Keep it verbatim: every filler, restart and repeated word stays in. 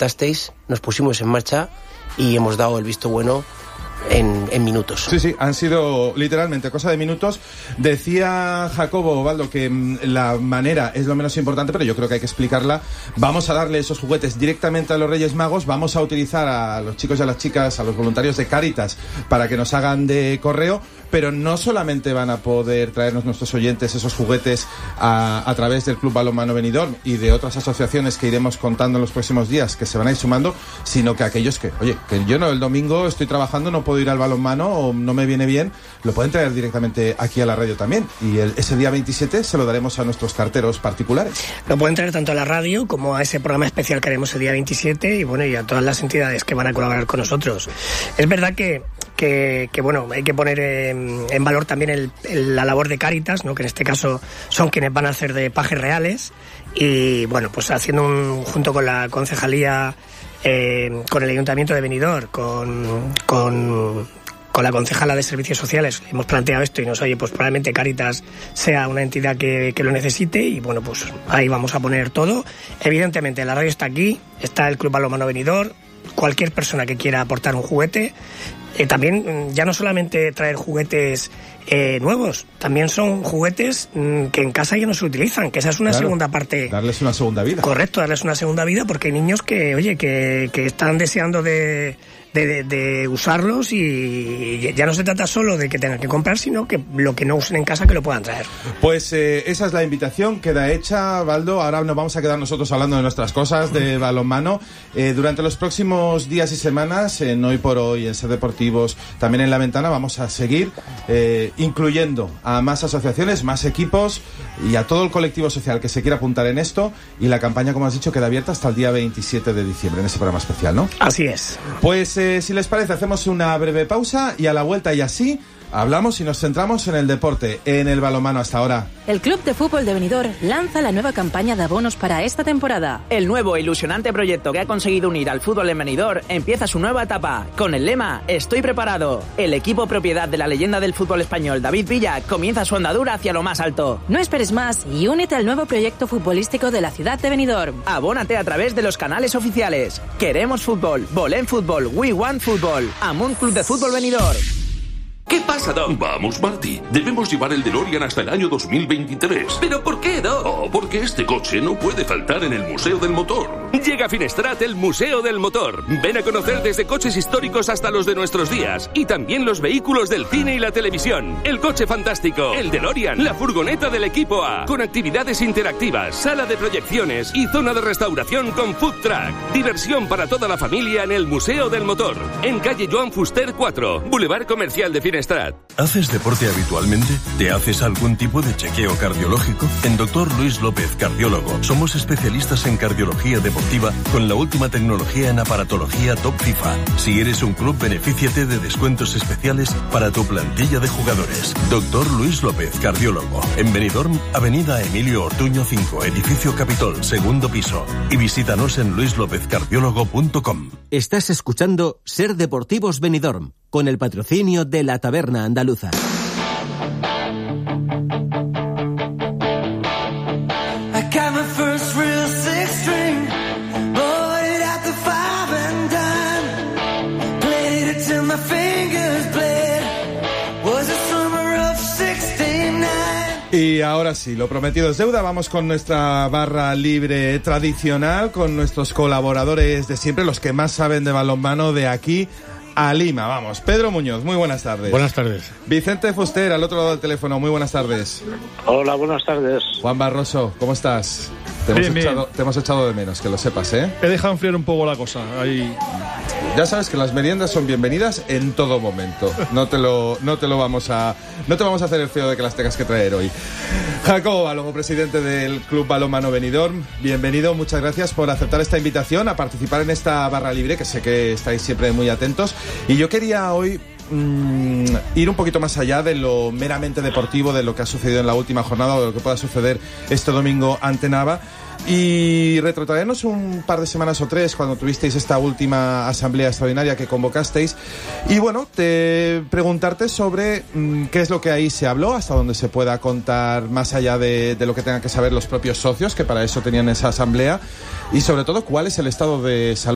comentasteis, nos pusimos en marcha y hemos dado el visto bueno En, en minutos. Sí, sí, han sido literalmente cosa de minutos. Decía Jacobo Ovaldo que mm, la manera es lo menos importante, pero yo creo que hay que explicarla. Vamos a darle esos juguetes directamente a los Reyes Magos, vamos a utilizar a los chicos y a las chicas, a los voluntarios de Cáritas, para que nos hagan de correo, pero no solamente van a poder traernos nuestros oyentes esos juguetes a, a través del Club Balonmano Benidorm y de otras asociaciones que iremos contando en los próximos días, que se van a ir sumando, sino que aquellos que, oye, que yo no, el domingo estoy trabajando, no puedo ir al balonmano o no me viene bien, lo pueden traer directamente aquí a la radio también, y el, ese día veintisiete se lo daremos a nuestros carteros particulares. Lo pueden traer tanto a la radio como a ese programa especial que haremos el día veintisiete y bueno, y a todas las entidades que van a colaborar con nosotros. Es verdad que Que, que bueno, hay que poner en, en valor también el, el, la labor de Cáritas, ¿no? Que en este caso son quienes van a hacer de pajes reales y bueno, pues haciendo un, junto con la concejalía, eh, con el Ayuntamiento de Benidorm, con, con, con la concejala de Servicios Sociales, hemos planteado esto y nos oye, pues probablemente Cáritas sea una entidad que, que lo necesite y bueno, pues ahí vamos a poner todo. Evidentemente la radio está aquí, está el Club Balonmano Benidorm, cualquier persona que quiera aportar un juguete. Eh, también ya no solamente traer juguetes eh, nuevos, también son juguetes mm, que en casa ya no se utilizan, que esa es una claro, segunda parte. Darles una segunda vida. Correcto, darles una segunda vida porque hay niños que, oye, que, que están deseando de, de, de, de usarlos y ya no se trata solo de que tengan que comprar, sino que lo que no usen en casa que lo puedan traer. Pues eh, esa es la invitación, queda hecha, Baldo. Ahora nos vamos a quedar nosotros hablando de nuestras cosas, de balonmano. Eh, durante los próximos días y semanas, en Hoy por Hoy, en Ser Deportivos, también en La Ventana, vamos a seguir eh, incluyendo a más asociaciones, más equipos y a todo el colectivo social que se quiera apuntar en esto. Y la campaña, como has dicho, queda abierta hasta el día veintisiete de diciembre, en ese programa especial, ¿no? Así es. Pues eh, si les parece, hacemos una breve pausa y a la vuelta y así hablamos y nos centramos en el deporte, en el balonmano hasta ahora. El Club de Fútbol de Benidorm lanza la nueva campaña de abonos para esta temporada. El nuevo e ilusionante proyecto que ha conseguido unir al fútbol en Benidorm empieza su nueva etapa, con el lema Estoy preparado. El equipo propiedad de la leyenda del fútbol español, David Villa, comienza su andadura hacia lo más alto. No esperes más y únete al nuevo proyecto futbolístico de la ciudad de Benidorm. Abónate a través de los canales oficiales. Queremos fútbol, Volem Fútbol, We Want Fútbol, Amunt Club de Fútbol Benidorm. ¿Qué pasa, Doc? Vamos, Marty. Debemos llevar el DeLorean hasta el año dos mil veintitrés. ¿Pero por qué, Doc? Oh, porque este coche no puede faltar en el Museo del Motor. Llega a Finestrat el Museo del Motor. Ven a conocer desde coches históricos hasta los de nuestros días. Y también los vehículos del cine y la televisión. El coche fantástico, el DeLorean, la furgoneta del equipo A. Con actividades interactivas, sala de proyecciones y zona de restauración con food truck. Diversión para toda la familia en el Museo del Motor. En calle Joan Fuster cuatro, Boulevard Comercial de Finestrat. ¿Haces deporte habitualmente? ¿Te haces algún tipo de chequeo cardiológico? En Doctor Luis López, cardiólogo, somos especialistas en cardiología deportiva con la última tecnología en aparatología Top FIFA. Si eres un club, benefíciate de descuentos especiales para tu plantilla de jugadores. Doctor Luis López, cardiólogo. En Benidorm, Avenida Emilio Ortuño cinco, Edificio Capitol, segundo piso. Y visítanos en luis lópez cardiólogo punto com. Estás escuchando Ser Deportivos Benidorm, con el patrocinio de la Taberna Andaluza. Y ahora sí, lo prometido es deuda. Vamos con nuestra barra libre tradicional, con nuestros colaboradores de siempre, los que más saben de balonmano de aquí a Lima. Vamos, Pedro Muñoz, muy buenas tardes. Buenas tardes. Vicente Fuster, al otro lado del teléfono, muy buenas tardes. Hola, buenas tardes. Juan Barroso, ¿cómo estás? Te, bien, hemos, bien. echado, te hemos echado de menos, que lo sepas, ¿eh? He dejado enfriar un poco la cosa. Ahí... Ya sabes que las meriendas son bienvenidas en todo momento. No te lo, no te lo vamos a, no te vamos a hacer el feo de que las tengas que traer hoy. Jacobo Balomo, presidente del Club Balonmano Benidorm, bienvenido, muchas gracias por aceptar esta invitación a participar en esta barra libre, que sé que estáis siempre muy atentos. Y yo quería hoy mmm, ir un poquito más allá de lo meramente deportivo, de lo que ha sucedido en la última jornada o de lo que pueda suceder este domingo ante Nava. Y retrotraernos un par de semanas o tres cuando tuvisteis esta última asamblea extraordinaria que convocasteis y bueno, te preguntarte sobre mmm, qué es lo que ahí se habló, hasta donde se pueda contar más allá de, de lo que tengan que saber los propios socios, que para eso tenían esa asamblea, y sobre todo cuál es el estado de salud